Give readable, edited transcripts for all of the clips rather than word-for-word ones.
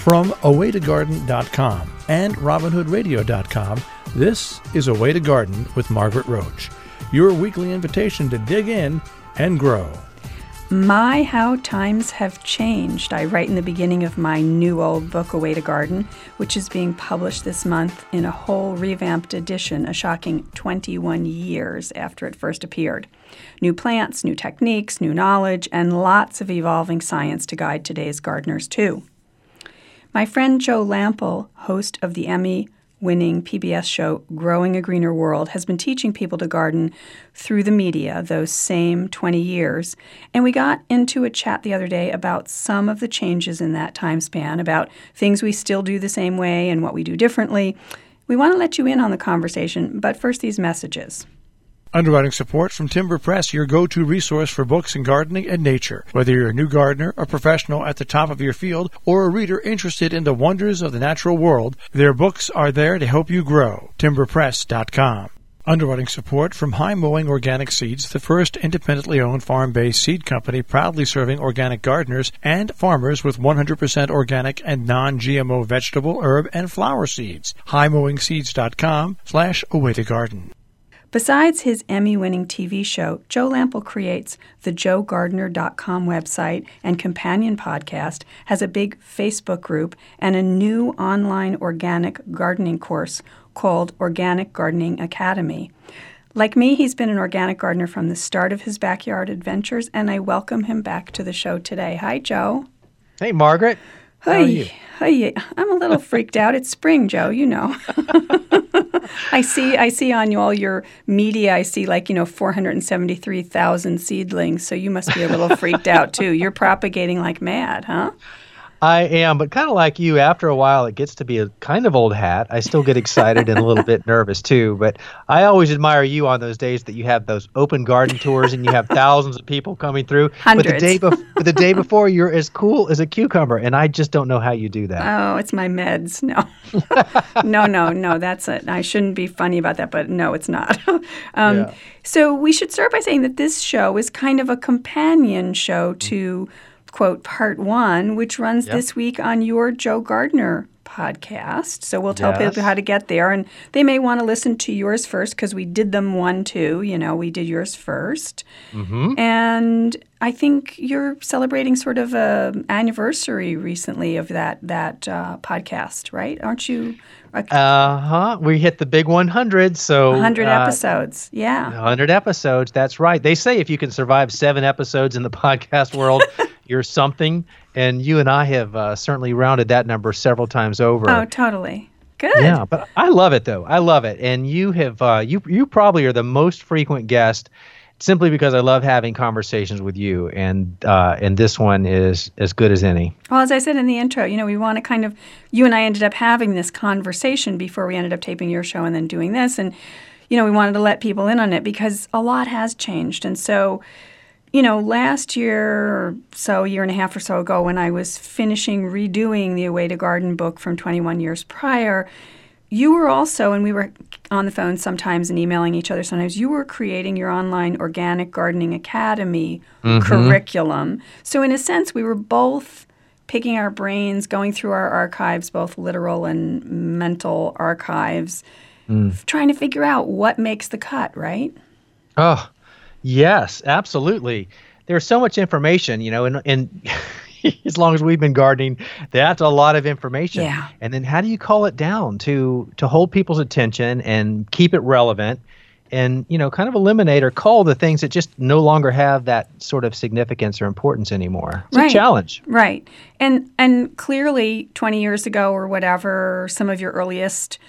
From awaytogarden.com and robinhoodradio.com, this is A Way to Garden with Margaret Roach, your weekly invitation to dig in and grow. My, how times have changed. I write in the beginning of my new old book, A Way to Garden, which is being published this month in a whole revamped edition, a shocking 21 years after it first appeared. New plants, new techniques, new knowledge, and lots of evolving science to guide today's gardeners, too. My friend Joe Lamp'l, host of the Emmy-winning PBS show Growing a Greener World, has been teaching people to garden through the media those same 20 years. And we got into a chat the other day about some of the changes in that time span, about things we still do the same way and what we do differently. We want to let you in on the conversation, but first these messages. Underwriting support from Timber Press, your go-to resource for books in gardening and nature. Whether you're a new gardener, a professional at the top of your field, or a reader interested in the wonders of the natural world, their books are there to help you grow. TimberPress.com. Underwriting support from High Mowing Organic Seeds, the first independently owned farm-based seed company proudly serving organic gardeners and farmers with 100% organic and non-GMO vegetable, herb, and flower seeds. HighMowingSeeds.com/awaytogarden. Besides his Emmy-winning TV show, Joe Lamp'l creates the JoeGardener.com website and companion podcast, has a big Facebook group, and a new online organic gardening course called Organic Gardening Academy. Like me, he's been an organic gardener from the start of his backyard adventures, and I welcome him back to the show today. Hi, Joe. Hey, Margaret. How are you? Hi. I'm a little freaked out. It's spring, Joe, you know. I see on all your media, I see 473,000 seedlings, so you must be a little freaked out too. You're propagating like mad, huh? I am, but kind of like you, after a while it gets to be a kind of old hat. I still get excited and a little bit nervous too, but I always admire you on those days that you have those open garden tours and you have thousands of people coming through. Hundreds. But the day before you're as cool as a cucumber, and I just don't know how you do that. Oh, it's my meds. No. No, that's it. I shouldn't be funny about that, but no, it's not. Yeah. So we should start by saying that this show is kind of a companion show to quote, part one, which runs this week on your Joe Gardener podcast. So we'll tell people how to get there. And they may want to listen to yours first because we did them one, too. You know, we did yours first. Mm-hmm. And I think you're celebrating sort of an anniversary recently of that podcast, right? Aren't you? We hit the big 100. So 100 episodes. Yeah. 100 episodes. That's right. They say if you can survive 7 episodes in the podcast world, you're something. And you and I have certainly rounded that number several times over. Oh, totally. Good. Yeah, but I love it, though. I love it. And you have you probably are the most frequent guest simply because I love having conversations with you. And this one is as good as any. Well, as I said in the intro, we want to kind of, you and I ended up having this conversation before we ended up taping your show and then doing this. And, we wanted to let people in on it because a lot has changed. And so, last year, a year and a half or so ago, when I was finishing redoing the A Way to Garden book from 21 years prior, you were also, and we were on the phone sometimes and emailing each other sometimes, you were creating your online Organic Gardening Academy curriculum. So in a sense, we were both picking our brains, going through our archives, both literal and mental archives, trying to figure out what makes the cut, right? Oh, yes, absolutely. There's so much information, and as long as we've been gardening, that's a lot of information. Yeah. And then how do you call it down to hold people's attention and keep it relevant and, kind of eliminate or cull the things that just no longer have that sort of significance or importance anymore? It's a challenge. Right. And clearly 20 years ago or whatever, some of your earliest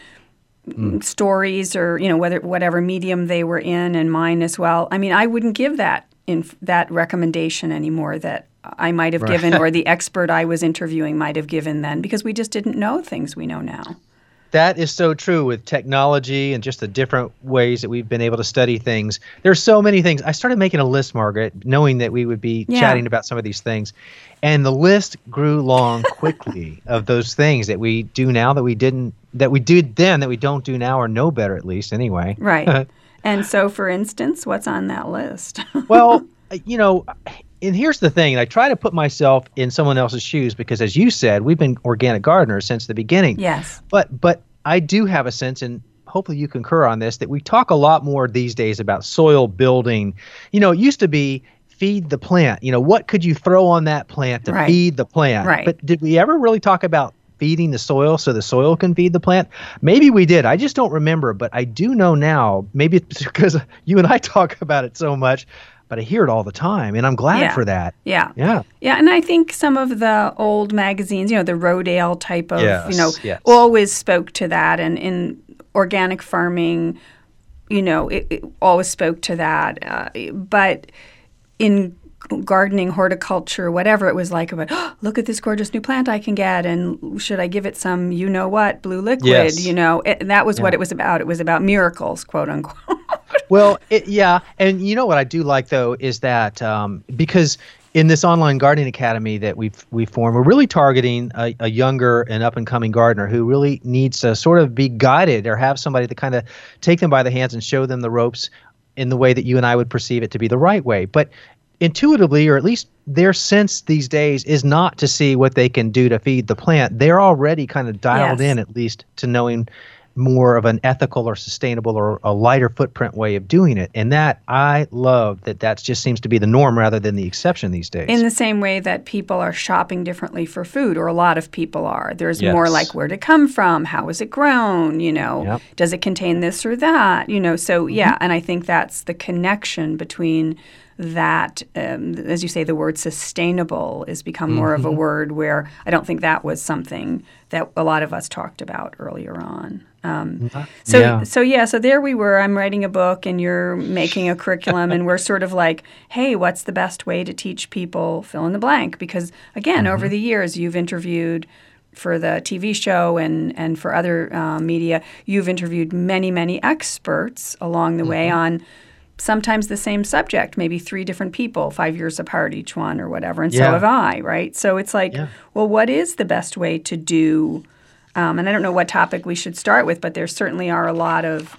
stories or, whatever medium they were in, and mine as well. I mean, I wouldn't give that recommendation anymore that I might have given or the expert I was interviewing might have given then, because we just didn't know things we know now. That is so true with technology and just the different ways that we've been able to study things. There's so many things. I started making a list, Margaret, knowing that we would be chatting about some of these things. And the list grew long quickly of those things that we do now that we did then that we don't do now, or know better at least anyway. Right. And so, for instance, what's on that list? Well, and here's the thing, I try to put myself in someone else's shoes because, as you said, we've been organic gardeners since the beginning. Yes. But I do have a sense, and hopefully you concur on this, that we talk a lot more these days about soil building. It used to be feed the plant. What could you throw on that plant to feed the plant? Right. But did we ever really talk about feeding the soil so the soil can feed the plant? Maybe we did. I just don't remember. But I do know now, maybe it's because you and I talk about it so much, but I hear it all the time, and I'm glad for that. Yeah. Yeah. Yeah, and I think some of the old magazines, the Rodale type of, yes. always spoke to that. And in organic farming, it always spoke to that. But in gardening, horticulture, whatever, it was like about, look at this gorgeous new plant I can get, and should I give it some blue liquid? Yes. That was what it was about. It was about miracles, quote unquote. Well, and what I do like though is that because in this online gardening academy that we formed, we're really targeting a younger and up and coming gardener who really needs to sort of be guided or have somebody to kind of take them by the hands and show them the ropes in the way that you and I would perceive it to be the right way. But intuitively, or at least their sense these days, is not to see what they can do to feed the plant. They're already kind of dialed in, at least, to knowing more of an ethical or sustainable or a lighter footprint way of doing it. And that, I love that just seems to be the norm rather than the exception these days. In the same way that people are shopping differently for food, or a lot of people are. There's more like, where'd it come from? How was it grown? Does it contain this or that? So and I think that's the connection between that, as you say, the word sustainable has become more of a word where I don't think that was something that a lot of us talked about earlier on. So there we were. I'm writing a book and you're making a curriculum, and we're sort of like, hey, what's the best way to teach people fill in the blank? Because, again, over the years, you've interviewed for the TV show and for other media, you've interviewed many, many experts along the way on sometimes the same subject, maybe 3 different people, 5 years apart each one or whatever, and so have I, right? So it's like, well, what is the best way to do, and I don't know what topic we should start with, but there certainly are a lot of,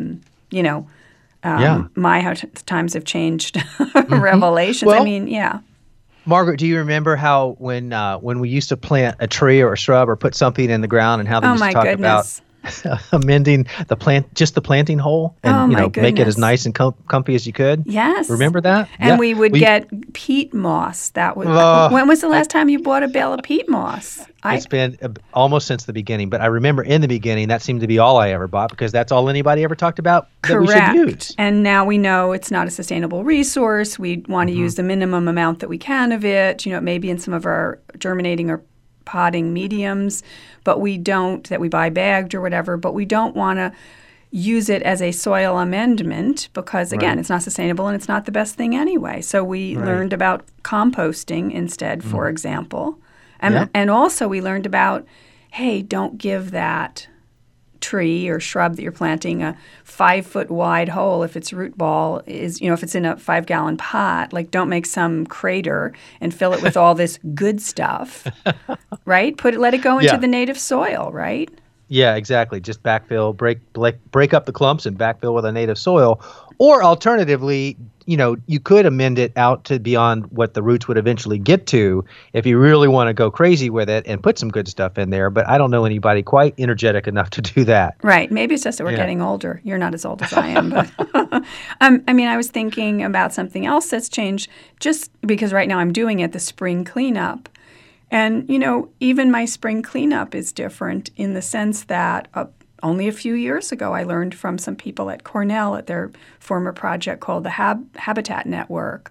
my How Times Have Changed revelations. Well, Margaret, do you remember how when we used to plant a tree or a shrub or put something in the ground and how they used to talk about amending the planting hole and make it as nice and comfy as you could? Yes. Remember that? And we would get peat moss. That was when was the last time you bought a bale of peat moss? It's been almost since the beginning, but I remember in the beginning that seemed to be all I ever bought because that's all anybody ever talked about that we should use. And now we know it's not a sustainable resource. We want to use the minimum amount that we can of it. It may be in some of our germinating or potting mediums, but we don't, that we buy bagged or whatever, but we don't want to use it as a soil amendment because, again, it's not sustainable and it's not the best thing anyway. So we learned about composting instead, for example. And also we learned about, hey, don't give that tree or shrub that you're planting a 5-foot wide hole if its root ball is, if it's in a 5-gallon pot. Like, don't make some crater and fill it with all this good stuff, right? Let it go into the native soil, right? Yeah, exactly. Just backfill, break up the clumps and backfill with a native soil. Or alternatively, you could amend it out to beyond what the roots would eventually get to if you really want to go crazy with it and put some good stuff in there. But I don't know anybody quite energetic enough to do that. Right. Maybe it's just that we're getting older. You're not as old as I am. But I was thinking about something else that's changed just because right now I'm doing it, the spring cleanup. And, even my spring cleanup is different in the sense that only a few years ago, I learned from some people at Cornell at their former project called the Habitat Network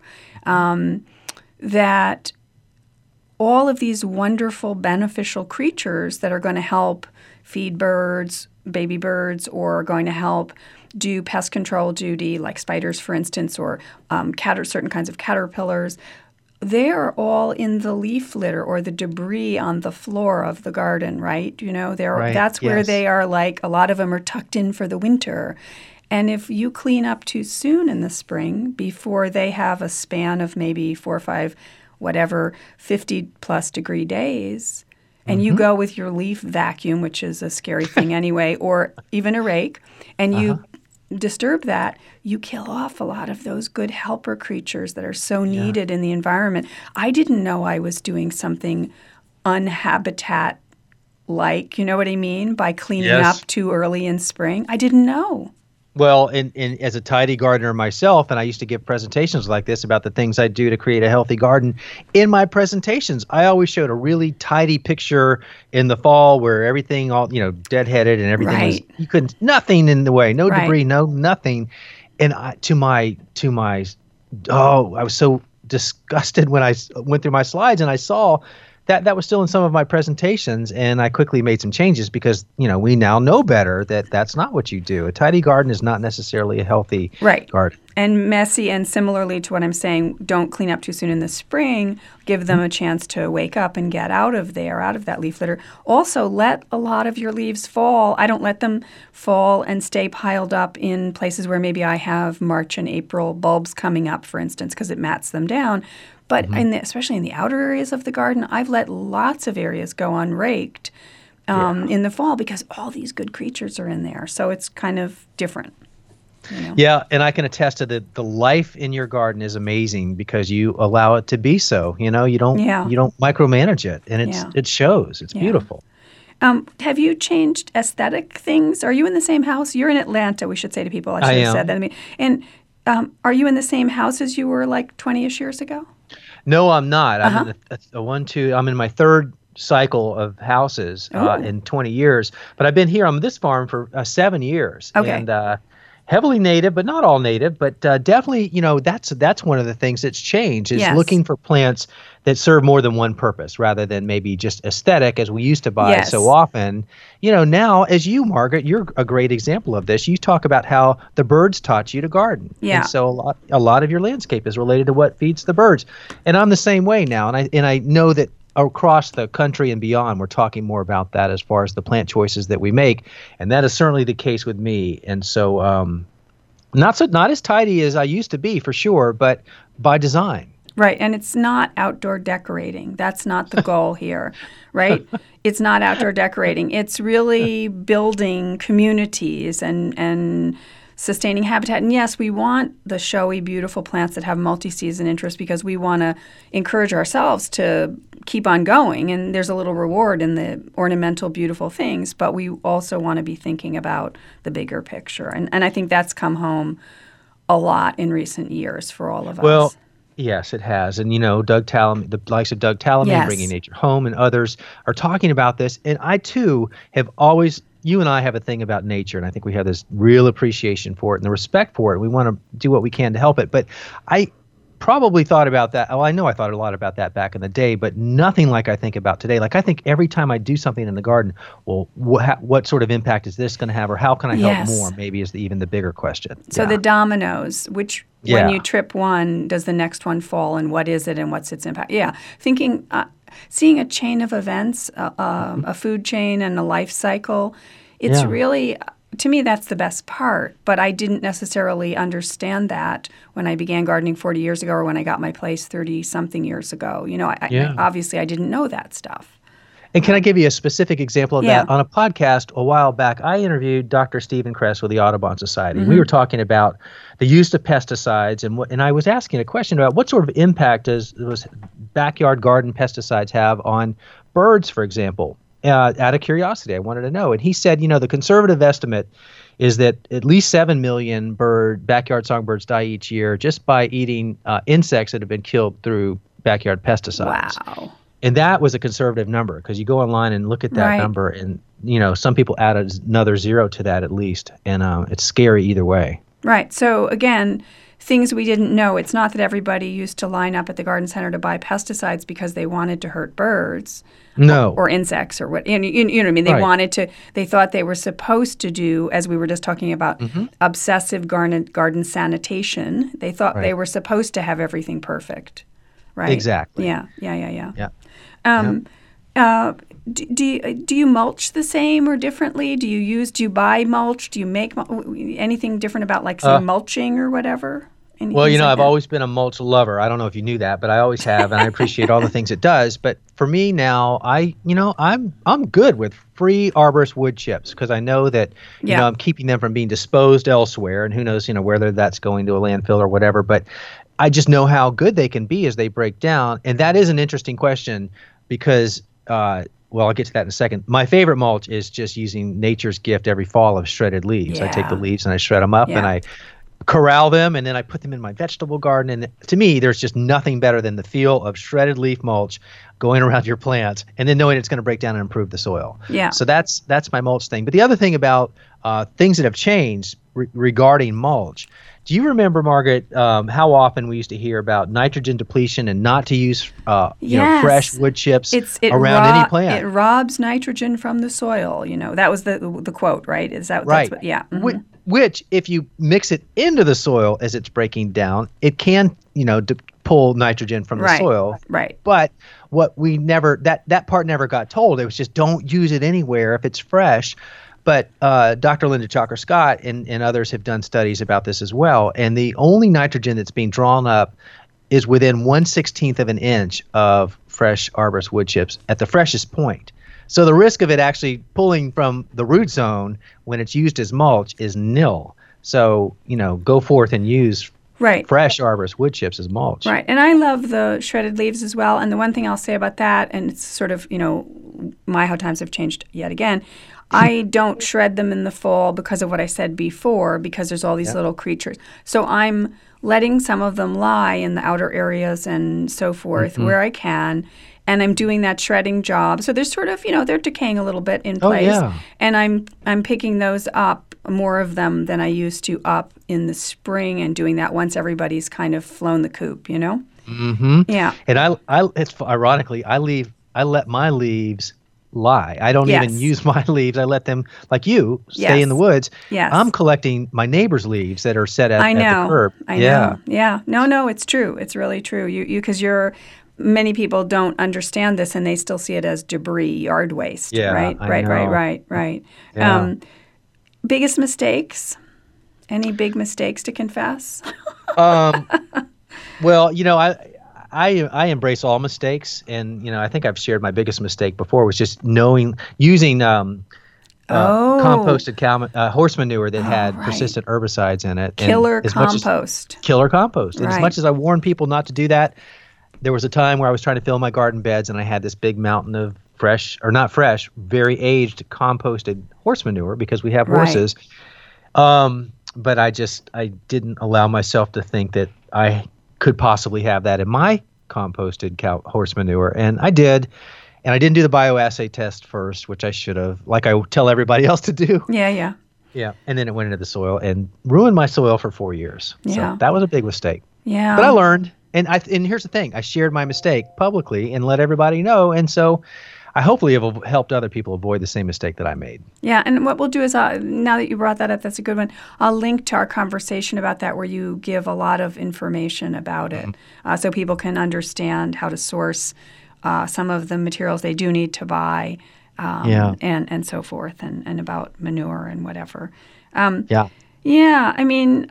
that all of these wonderful beneficial creatures that are going to help feed birds, baby birds, or are going to help do pest control duty, like spiders, for instance, or certain kinds of caterpillars, they are all in the leaf litter or the debris on the floor of the garden, right? That's where they are. Like, a lot of them are tucked in for the winter. And if you clean up too soon in the spring, before they have a span of maybe 4 or 5, 50-plus degree days, and you go with your leaf vacuum, which is a scary thing anyway, or even a rake, and you disturb that, you kill off a lot of those good helper creatures that are so needed in the environment. I didn't know I was doing something unhabitat-like, you know what I mean, by cleaning up too early in spring. I didn't know. Well, and as a tidy gardener myself, and I used to give presentations like this about the things I do to create a healthy garden. In my presentations, I always showed a really tidy picture in the fall where everything all, deadheaded and everything was, you couldn't, nothing in the way, no debris, nothing. And I was so disgusted when I went through my slides and I saw that was still in some of my presentations, and I quickly made some changes because, we now know better that that's not what you do. A tidy garden is not necessarily a healthy garden. And messy, and similarly to what I'm saying, don't clean up too soon in the spring. Give them a chance to wake up and get out of that leaf litter. Also, let a lot of your leaves fall. I don't let them fall and stay piled up in places where maybe I have March and April bulbs coming up, for instance, because it mats them down. But especially in the outer areas of the garden, I've let lots of areas go unraked in the fall because all these good creatures are in there. So it's kind of different. Yeah, and I can attest to the life in your garden is amazing because you allow it to be so. You don't micromanage it, and it shows. It's beautiful. Have you changed aesthetic things? Are you in the same house? You're in Atlanta, we should say to people. I should have said that. And are you in the same house as you were like 20-ish years ago? No, I'm not. I'm in I'm in my third cycle of houses in 20 years. But I've been here on this farm for 7 years. Okay. And heavily native, but not all native. But definitely, that's one of the things that's changed is looking for plants that serve more than one purpose rather than maybe just aesthetic as we used to buy so often. Now, as you, Margaret, you're a great example of this. You talk about how the birds taught you to garden. Yeah. And so a lot of your landscape is related to what feeds the birds. And I'm the same way now. And I know that across the country and beyond, we're talking more about that as far as the plant choices that we make. And that is certainly the case with me. And so not as tidy as I used to be, for sure, but by design. Right, and it's not outdoor decorating. That's not the goal here, right? It's not outdoor decorating. It's really building communities and sustaining habitat. And yes, we want the showy, beautiful plants that have multi-season interest because we want to encourage ourselves to keep on going. And there's a little reward in the ornamental, beautiful things, but we also want to be thinking about the bigger picture. And I think that's come home a lot in recent years for all of us. Well, yes, it has. And, Doug Tallamy, the likes of Doug Tallamy, Bringing Nature Home, and others are talking about this. And I, too, have always – you and I have a thing about nature, and I think we have this real appreciation for it and the respect for it. We want to do what we can to help it. But I probably thought about that. Oh, I know I thought a lot about that back in the day, but nothing like I think about today. Like I think every time I do something in the garden, well, what sort of impact is this going to have, or how can I help more? Maybe is even the bigger question. So the dominoes, which when you trip one, does the next one fall, and what is it, and what's its impact? Yeah, thinking, seeing a chain of events, a food chain and a life cycle, it's really. To me, that's the best part, but I didn't necessarily understand that when I began gardening 40 years ago or when I got my place 30-something years ago. Obviously, I didn't know that stuff. And can I give you a specific example of that? On a podcast a while back, I interviewed Dr. Stephen Kress with the Audubon Society. Mm-hmm. We were talking about the use of pesticides, and I was asking a question about what sort of impact does backyard garden pesticides have on birds, for example. Out of curiosity, I wanted to know. And he said, the conservative estimate is that at least 7 million backyard songbirds die each year just by eating insects that have been killed through backyard pesticides. Wow. And that was a conservative number because you go online and look at that number and, some people add another zero to that at least. And it's scary either way. Right. So, again, things we didn't know. It's not that everybody used to line up at the garden center to buy pesticides because they wanted to hurt birds. No. Or insects or what. You know what I mean? They wanted to, they thought they were supposed to do, as we were just talking about, obsessive garden sanitation. They thought they were supposed to have everything perfect. Right? Exactly. Yeah. Do you mulch the same or differently? Do you buy mulch? Do you make anything different about, like, say, mulching or whatever? Well, things like I've that? always been a mulch lover. I don't know if you knew that, but I always have, and I appreciate all the things it does. But for me now, I'm good with free arborist wood chips because I know that Yeah. I'm keeping them from being disposed elsewhere, and who knows whether that's going to a landfill or whatever. But I just know how good they can be as they break down, and that is an interesting question because. Well, I'll get to that in a second. My favorite mulch is just using nature's gift every fall of shredded leaves. I take the Yeah. leaves and I shred them up and Yeah. I corral them, and then I put them in my vegetable garden. And to me, there's just nothing better than the feel of shredded leaf mulch going around your plants, and then knowing it's going to break down and improve the soil. Yeah. So that's my mulch thing. But the other thing about things that have changed regarding mulch. Do you remember, Margaret, how often we used to hear about nitrogen depletion and not to use Yes. fresh wood chips It around any plant? It robs nitrogen from the soil. That was the quote, right? Is that Right. That's what, yeah. Mhm. Which, if you mix it into the soil as it's breaking down, it can, pull nitrogen from the Right. soil. Right. But what we never, that part never got told. It was just don't use it anywhere if it's fresh. But Dr. Linda Chalker Scott and others have done studies about this as well. And the only nitrogen that's being drawn up is within 1/16 of an inch of fresh arborist wood chips at the freshest point. So the risk of it actually pulling from the root zone when it's used as mulch is nil. So, go forth and use Right. fresh arborist wood chips as mulch. Right. And I love the shredded leaves as well. And the one thing I'll say about that, and it's sort of, my how times have changed yet again. I don't shred them in the fall because of what I said before, because there's all these little creatures. So I'm letting some of them lie in the outer areas and so forth where I can. And I'm doing that shredding job. So there's sort of, they're decaying a little bit in place. yeah. And I'm picking those up, more of them than I used to, up in the spring, and doing that once everybody's kind of flown the coop, Mm-hmm. Yeah. And it's ironically, I let my leaves lie. I don't Yes. even use my leaves. I let them, like you, stay Yes. in the woods. Yes. I'm collecting my neighbor's leaves that are set at I know. the curb. I know. Yeah. No, it's true. It's really true. Because many people don't understand this, and they still see it as debris, yard waste. Yeah, Right. I Right. know. Right. Yeah. Biggest mistakes? Any big mistakes to confess? Well, I embrace all mistakes, and I think I've shared my biggest mistake before was just using composted horse manure that had right. persistent herbicides in it. Killer And as much as- compost. Killer compost. And as Right. much as I warned people not to do that, there was a time where I was trying to fill my garden beds, and I had this big mountain of very aged composted horse manure because we have Right. horses. But I didn't allow myself to think that I could possibly have that in my composted horse manure, and I did. And I didn't do the bioassay test first, which I should have, like I tell everybody else to do. Yeah. Yeah. And then it went into the soil and ruined my soil for 4 years. Yeah. So that was a big mistake. Yeah. But I learned. And here's the thing. I shared my mistake publicly and let everybody know. And so I hopefully have helped other people avoid the same mistake that I made. Yeah, and what we'll do is, now that you brought that up, that's a good one. I'll link to our conversation about that, where you give a lot of information about it, so people can understand how to source some of the materials they do need to buy, and so forth, and about manure and whatever. Yeah. Yeah, I mean,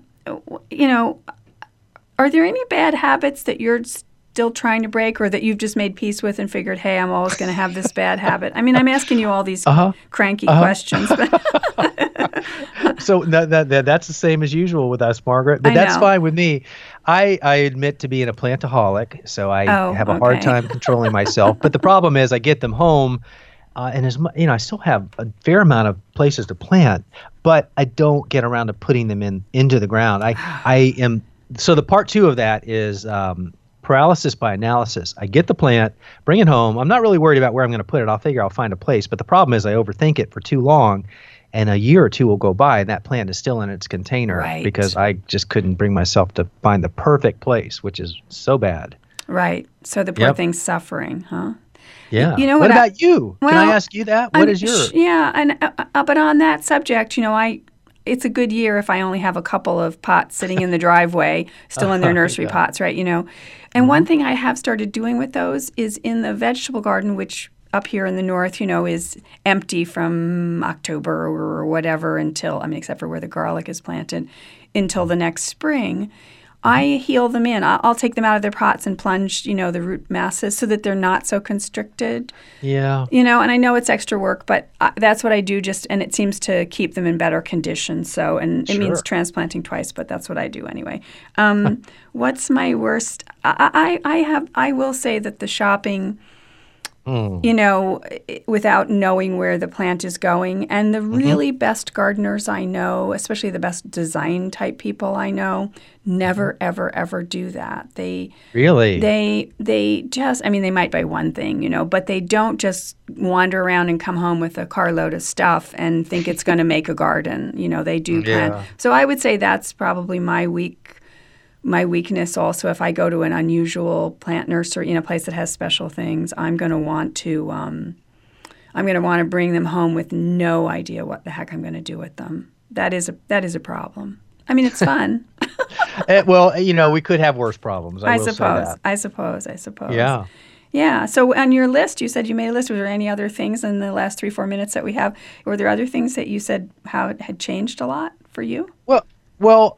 are there any bad habits that you're still trying to break, or that you've just made peace with and figured, hey, I'm always going to have this bad habit? I mean, I'm asking you all these cranky questions. But So that's the same as usual with us, Margaret. But I that's know. fine with me. I admit to being a plantaholic, so I have a hard okay. time controlling myself. But the problem is I get them home, and I still have a fair amount of places to plant, but I don't get around to putting them into the ground. So the part 2 of that is paralysis by analysis. I get the plant, bring it home. I'm not really worried about where I'm going to put it. I'll find a place. But the problem is I overthink it for too long, and a year or two will go by, and that plant is still in its container Right. because I just couldn't bring myself to find the perfect place, which is so bad. right, so the poor Yep. thing's suffering, huh? Yeah. You know what what about you? Can I well, ask you that? What is your? Yeah, and but on that subject, it's a good year if I only have a couple of pots sitting in the driveway, still in their nursery pots, right? And one thing I have started doing with those is in the vegetable garden, which up here in the north, is empty from October or whatever until, except for where the garlic is planted, until the next spring. I heal them in. I'll take them out of their pots and plunge, the root masses so that they're not so constricted. Yeah. And I know it's extra work, but that's what I do and it seems to keep them in better condition. So, and it means transplanting twice, but that's what I do anyway. What's my worst? I will say that the shopping, without knowing where the plant is going. And the really best gardeners I know, especially the best design type people I know, never, ever, ever do that. They just, they might buy one thing, but they don't just wander around and come home with a carload of stuff and think it's going to make a garden. They do plan. So I would say that's probably my weakness also. If I go to an unusual plant nursery, a place that has special things, I'm going to want to bring them home with no idea what the heck I'm going to do with them. That is a problem. It's fun. Well, we could have worse problems. I suppose. Yeah. Yeah. So on your list, you said you made a list. Were there any other things in the last 3-4 minutes that we have? Were there other things that you said how it had changed a lot for you? Well,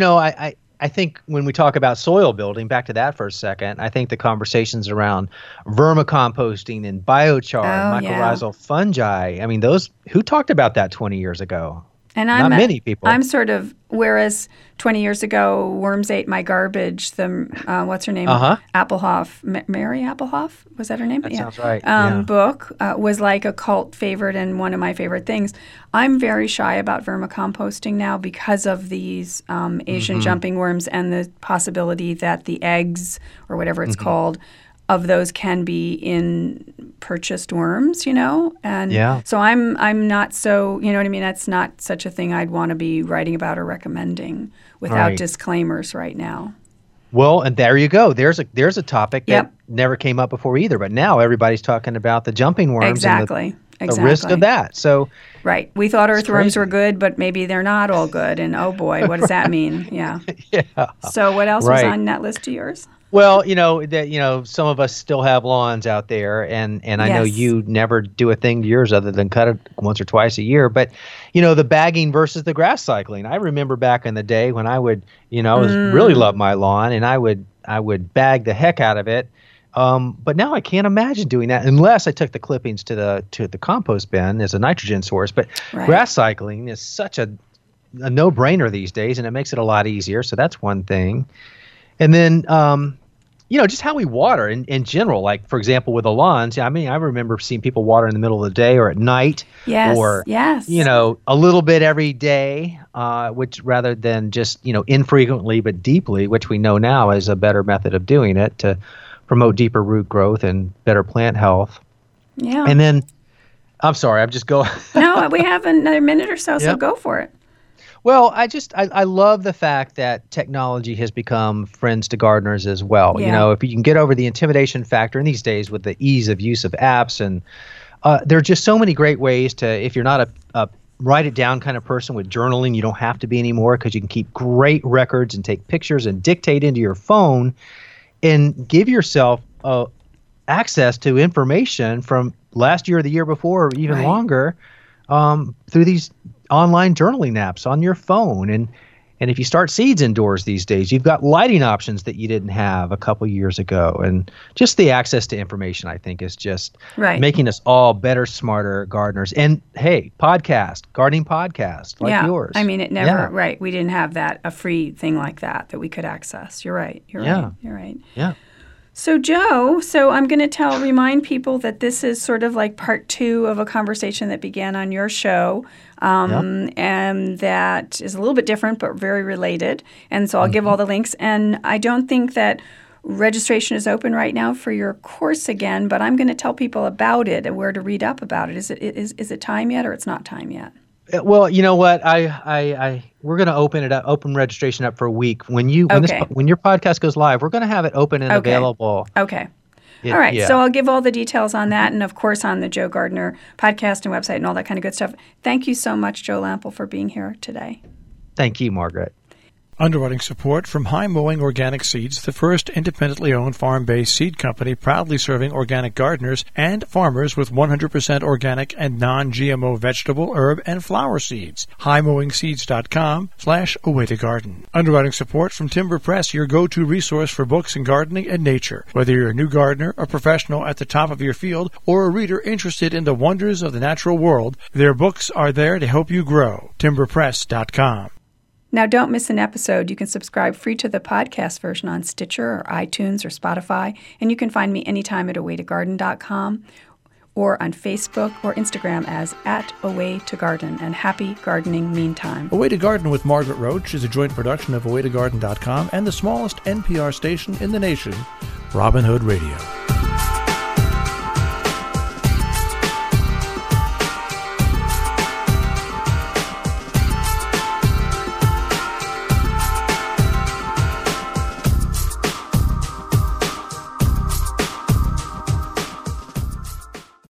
I think when we talk about soil building, back to that for a second, I think the conversations around vermicomposting and biochar and mycorrhizal fungi, who talked about that 20 years ago? And Not many people. I'm sort of, whereas 20 years ago, worms ate my garbage, what's her name? Appelhoff, Mary Appelhoff, was that her name? That sounds right. Book was like a cult favorite and one of my favorite things. I'm very shy about vermicomposting now because of these Asian jumping worms and the possibility that the eggs, or whatever it's called, of those can be in purchased worms, and so I'm not so, that's not such a thing I'd want to be writing about or recommending without disclaimers right now. Well, and there you go. There's a topic that never came up before either, but now everybody's talking about the jumping worms and the risk of that. So right, we thought earthworms were good, but maybe they're not all good, and oh boy, what does that mean? Yeah. So what else was on that list of yours? Well, some of us still have lawns out there, and I know you never do a thing to yours other than cut it once or twice a year. But, the bagging versus the grass cycling. I remember back in the day when I would, really love my lawn, and I would bag the heck out of it. But now I can't imagine doing that unless I took the clippings to the compost bin as a nitrogen source. But grass cycling is such a no-brainer these days, and it makes it a lot easier. So that's one thing. And then, just how we water in general, like, for example, with the lawns. I remember seeing people water in the middle of the day or at night. Or, a little bit every day, which rather than just, infrequently but deeply, which we know now is a better method of doing it to promote deeper root growth and better plant health. Yeah. And then, I'm sorry, I'm just going. No, we have another minute or so, so go for it. Well, I love the fact that technology has become friends to gardeners as well. Yeah. If you can get over the intimidation factor in these days with the ease of use of apps, and there are just so many great ways to, if you're not a write it down kind of person with journaling, you don't have to be anymore, because you can keep great records and take pictures and dictate into your phone and give yourself access to information from last year or the year before or even longer through these online journaling apps on your phone. And if you start seeds indoors these days, you've got lighting options that you didn't have a couple years ago. And just the access to information, I think, is just making us all better, smarter gardeners. And hey, gardening podcast like yours. It never, we didn't have a free thing like that we could access. You're right. You're right. Yeah. So, Joe, I'm going to remind people that this is sort of like part 2 of a conversation that began on your show, and that is a little bit different but very related. And so I'll give all the links. And I don't think that registration is open right now for your course again, but I'm going to tell people about it and where to read up about it. Is it time yet, or it's not time yet? Well, you know what? We're going to open registration up for a week. When your podcast goes live, we're going to have it open and available. Okay. All right. So I'll give all the details on that, and of course on the Joe Gardner podcast and website and all that kind of good stuff. Thank you so much, Joe Lamp'l, for being here today. Thank you, Margaret. Underwriting support from High Mowing Organic Seeds, the first independently owned farm-based seed company proudly serving organic gardeners and farmers with 100% organic and non-GMO vegetable, herb, and flower seeds. HighMowingSeeds.com/A Way to Garden. Underwriting support from Timber Press, your go-to resource for books in gardening and nature. Whether you're a new gardener, a professional at the top of your field, or a reader interested in the wonders of the natural world, their books are there to help you grow. TimberPress.com. Now, don't miss an episode. You can subscribe free to the podcast version on Stitcher or iTunes or Spotify, and you can find me anytime at awaytogarden.com or on Facebook or Instagram as @awaytogarden. And happy gardening meantime. A Way to Garden with Margaret Roach is a joint production of awaytogarden.com and the smallest NPR station in the nation, Robin Hood Radio.